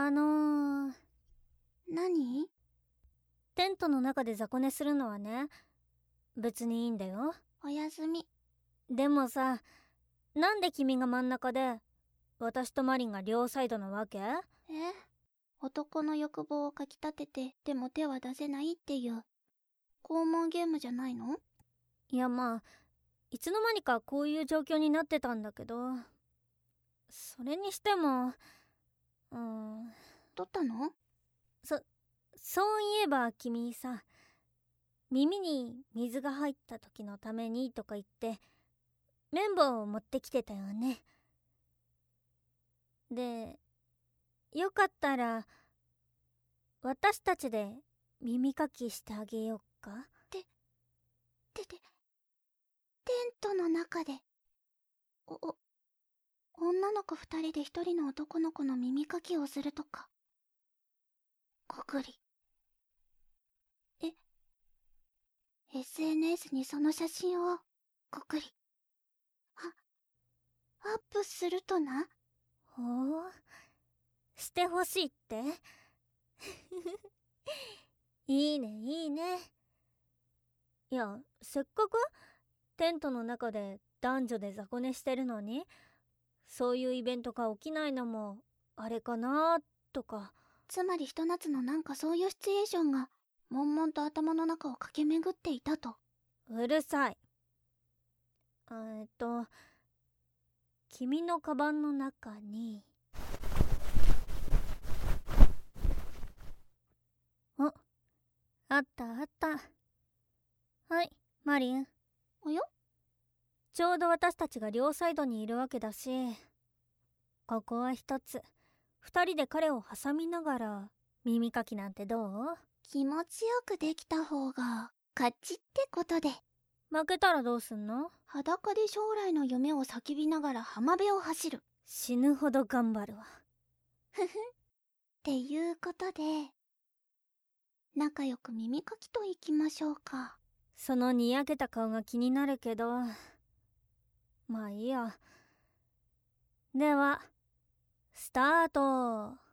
何？ テントの中で雑魚寝するのはね、別にいいんだよ。 おやすみ。 でもさ、なんで君が真ん中で私とマリンが両サイドなわけ？ 男の欲望をかきたててでも手は出せないっていう拷問ゲームじゃないの？ いや、まあいつの間にかこういう状況になってたんだけど、それにしてもどったの？ そういえば君さ、耳に水が入った時のためにとか言って綿棒を持ってきてたよね。で、よかったら私たちで耳かきしてあげようか。 テントの中で女の子2人で1人の男の子の耳かきをするとか。こぐり。SNS にその写真をこぐりアップするとな。 ほう、してほしいっていいねいいね。いや、せっかくテントの中で男女で雑魚寝してるのに、そういうイベントが起きないのもあれかなとか。 つまりひと夏のなんかそういうシチュエーションが悶々と頭の中を駆け巡っていたと。 うるさい。君のカバンの中にあったあった。はい、マリン。 およ？ ちょうど私たちが両サイドにいるわけだし、ここは一つ二人で彼を挟みながら耳かきなんてどう？ 気持ちよくできた方が勝ちってことで。 負けたらどうすんの？ 裸で将来の夢を叫びながら浜辺を走る。 死ぬほど頑張るわ。 ふふっていうことで仲良く耳かきといきましょうか。 そのにやけた顔が気になるけど、まあいいや。ではスタート。